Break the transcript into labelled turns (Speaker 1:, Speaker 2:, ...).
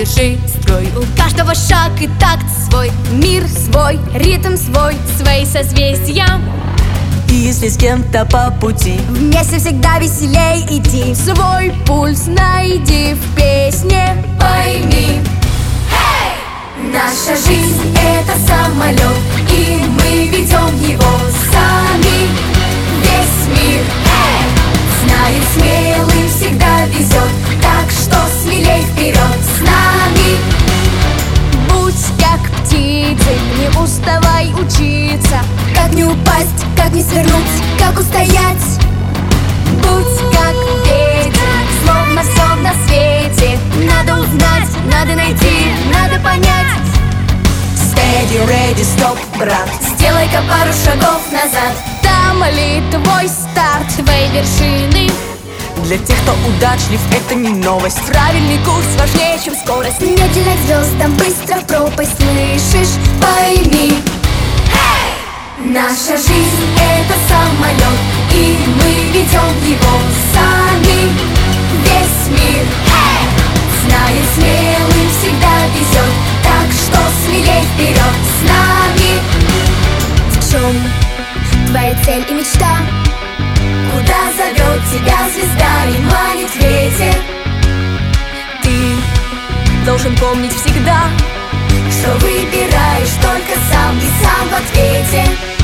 Speaker 1: держи строй.
Speaker 2: У каждого шаг и такт свой, мир свой, ритм свой, свои созвездия.
Speaker 1: И если с кем-то по пути,
Speaker 2: вместе всегда веселей идти. Свой пульс найди в песне, пойми. Наша жизнь — это самолет, и мы ведем его сами. Весь мир знает, смелым всегда везет, так что смелей вперед с нами. Будь как птицы, не уставай учиться. Как не упасть, как не свернуть, как устоять. Будь как ветер, словно сон на свете. Надо узнать, надо найти, надо понять.
Speaker 1: steady, ready, stop, брат.
Speaker 2: Сделай-ка пару шагов назад. Там ли твой старт, твои вершины?
Speaker 1: Для тех, кто удачлив, это не новость.
Speaker 2: Правильный курс важнее, чем скорость. Медленно к звездам, быстро в пропасть, слышишь? Пойми. Наша жизнь — это самолет, и мы ведем его сами. Весь мир знает, смелым всегда везет, так что смелей вперед с нами. В чем твоя цель и мечта? Куда зовет тебя звезда и манит ветер?
Speaker 1: Ты должен помнить всегда,
Speaker 2: что выбираешь только сам и сам в ответе.